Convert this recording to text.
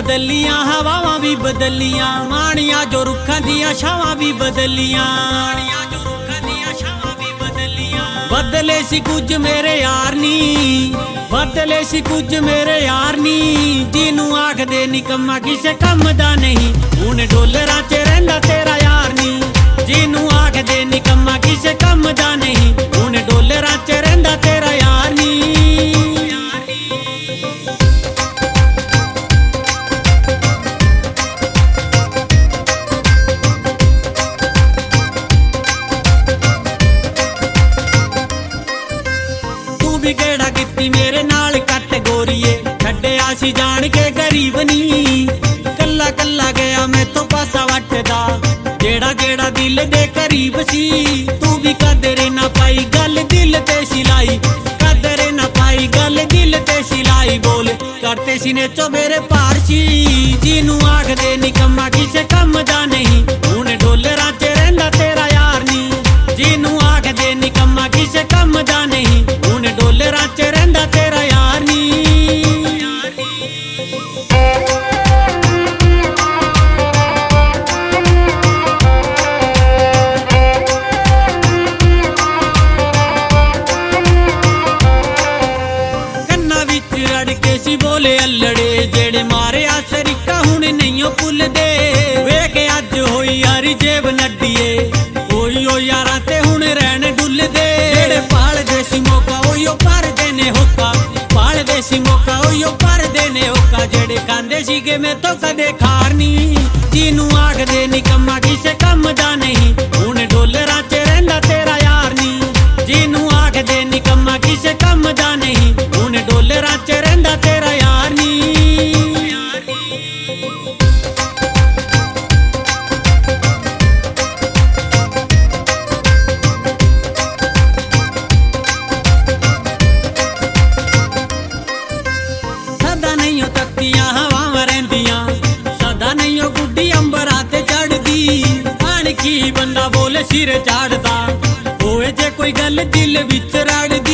बदलियां, हवावां भी बदलियां, माणिया जो रुखां दियां छावां भी बदलियां। बदले सी कुछ मेरे यार नी, बदले सी कुछ मेरे यार नी, जिनू आखदे निकम्मा किसे कम दा नहीं, हुण डोलरां च रहिंदा तेरा यार नी। जिनू आखदे निकम्मा किसे कम दा नहीं, हुण डोलरां च रहिंदा तेरा यार नी। केड़ा कीती मेरे नाल कट गोरीए, छड्डिया सी जान के गरीब नी, कल्ला कल्ला गया मैं तो पासा वटदा, जेड़ा जेड़ा दिल दे करीब सी। तू भी कदरे ना पाई गल दिल ते सिलाई, कदरे ना पाई गल दिल ते सिलाई, बोल करते सीने चो मेरे पार सी। जिनू आखदे निकम्मा किसे कम दा नहीं, हुण डोलरां च रहिंदा तेरा यार नी। जिनू आखदे निकम्मा किसे कम दा नहीं, हुण डोलरां च रहिंदा तेरा यार नी। कन्ना विच रड़के सी बोले अल्लड़े, जेड़े मारे आ सरीका हुण नहीं भुलदे। वेख अज होई यारी जेब नड्डिए, होई ओ यारां ते हुण रहन डुलदे। जेड़े पाल दे सी मौका ओयो पर देने होका, पाल दे सी मौका ओयो पर देने होका, जेड़े खांदे सीगे मैं तो कदे खार नी। जिनू आखदे निकम्मा किसे कम दा नहीं, हुण डोलरां च रहिंदा तेरा यार नी। जिनू आखदे निकम्मा किसे कम दा नहीं, हुण डोलरां च रहिंदा तेरा यार नी। हवावां रहिंदियां सदा नहीं ओ गुड्डी अंबरां ते चढ़दी, आण की बंदा बोले सिर चाढ़दा, होए जे कोई गल दिल विच रड़दी।